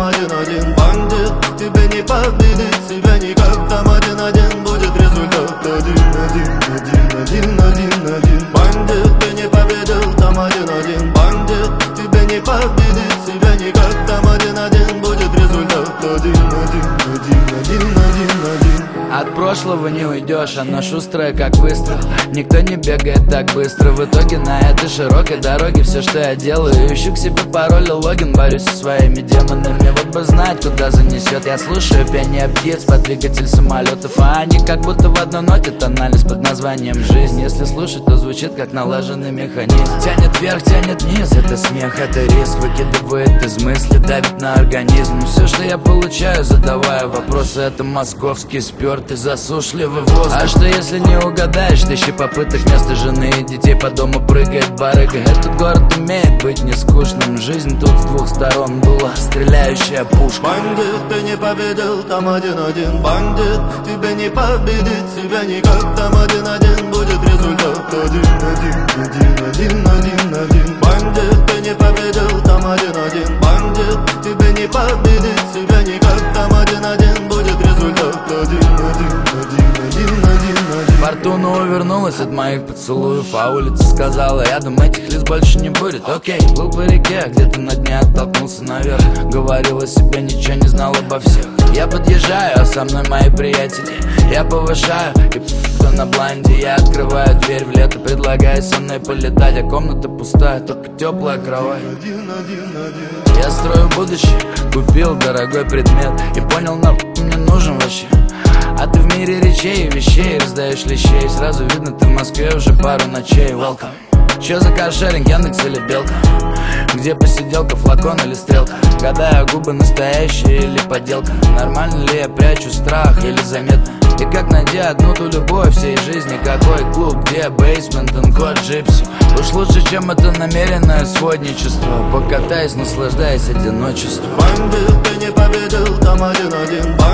один. Бандит, тебе не победить, себя никак. Там один будет результат. Один. Бандит, ты не победил, там один. Бандит, тебе не победить, себя никак. Там один будет результат. Один. От прошлого не уйдешь, оно шустрое как выстрел. Никто не бегает так быстро. В итоге на этой широкой дороге все, что я делаю, ищу к себе пароль и логин, борюсь со своими демонами. Вот бы знать, куда занесет. Я слушаю пение птиц под двигатель самолетов, а они как будто в одной ноте тональность под названием жизнь. Если слушать, то звучит как налаженный механизм. Тянет вверх, тянет вниз, это смех, это риск. Выкидывает из мысли, давит на организм. Все, что я получаю, задавая вопросы, это московский спёртый засушливый воздух. А что если не угадаешь? Тысячи попыток вместо жены и детей по дому прыгает барыга. Этот город умеет быть не скучным. Жизнь тут с двух сторон была стреляющая пушка. Бандит, ты не победил, там один. Бандит, тебе не победить, себя никак. Там один будет результат. Один. Бандит, ты не победил, там один. Бандит, тебе не победить, себя никак. Там один будет результат. Один. Фортуна увернулась от моих поцелуев, а улица сказала: рядом этих лиц больше не будет. Окей, был по реке, где-то на дне оттолкнулся наверх. Говорил о себе, ничего не знал обо всех. Я подъезжаю, а со мной мои приятели. Я повышаю, и кто на бланде. Я открываю дверь в лето, предлагаю со мной полетать. А комната пустая, только теплая кровать. Я строю будущее, купил дорогой предмет и понял, мне нужен вообще. А ты в мире речей и вещей раздаешь лещей. Сразу видно, ты в Москве уже пару ночей. Welcome. Чё за каршеринг, Яндекс или Белка? Где посиделка, флакон или стрелка? Гадаю, губы настоящие или подделка? Нормально ли я прячу страх или заметно? И как найти одну ту любовь всей жизни? Какой клуб, где бейсмент, код джипси? Уж лучше, чем это намеренное сводничество. Покатайся, наслаждайся одиночеством. Бандит, ты не победил, там один.